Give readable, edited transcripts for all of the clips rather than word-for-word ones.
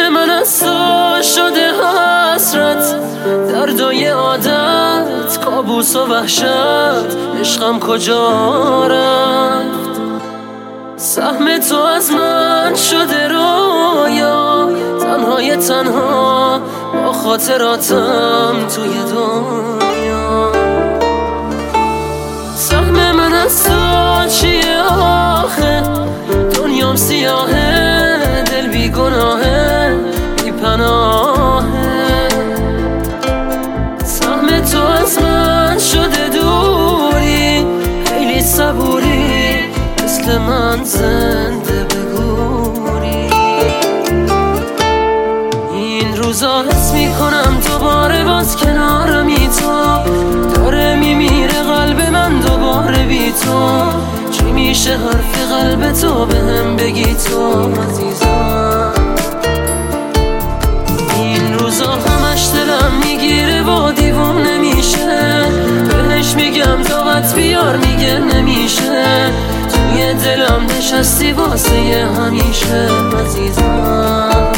من از تو شده حسرت، دردای عادت، کابوس و وحشت، عشقم کجا رفت؟ سهم تو از من شده رویا، تنهای تنها با خاطراتم توی دنیا. سهم من از تو چیه آخه؟ دنیام سیاهه، دل بی گناهه، بی پناهه. سهم تو از من شده دوری، خیلی صبوری، مثل من زنده بگوری. این روزا حس میکنم دوباره باز کنارمی تو، داره میمیره قلب من دوباره بی تو. چی میشه حرف قلب تو بهم بگی تو عزیزم؟ این روزا همش دلم میگیره و دیوونه میشه، بهش میگم طاقت بیار میگه نمیشه. توی دلم نشستی واسه همیشه عزیزم.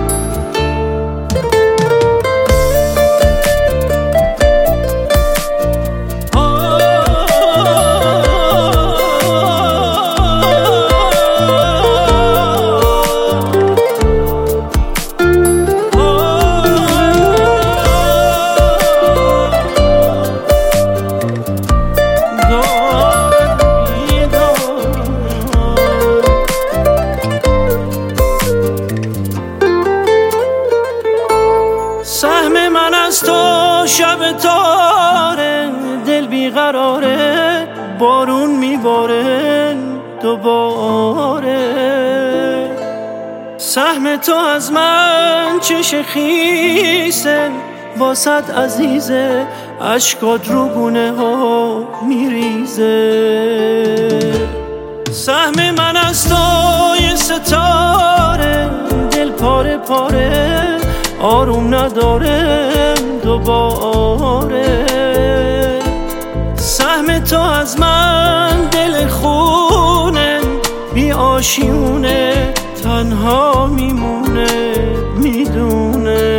سهم من از تو شب تاره، دل بیقراره، بارون میباره دوباره. سهم تو از من چش خیسه، واسط عزیزه، اشکات رو گونه ها میریزه. سهم من از تو یه ستاره، دل پاره پاره، آروم نداره دوباره. سهم تو از من دل خونه، بی آشیونه، تنها میمونه میدونه.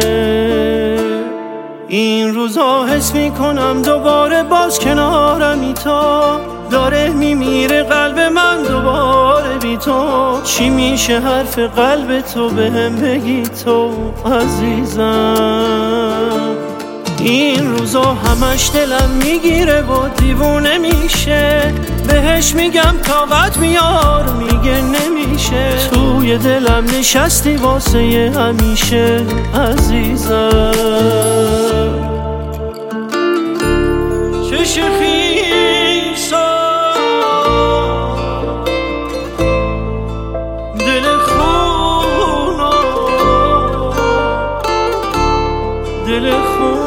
این روزا حس میکنم دوباره باز کنارمی تو، داره میمیره قلب من دوباره بی تو. چی میشه حرف قلب تو بهم بگی تو عزیزم؟ این روزا همش دلم میگیره و دیوونه میشه، بهش میگم طاقت میار میگه نمیشه. توی دلم نشستی واسه همیشه عزیزم. چش خیسا، دل خونا، دل خونا.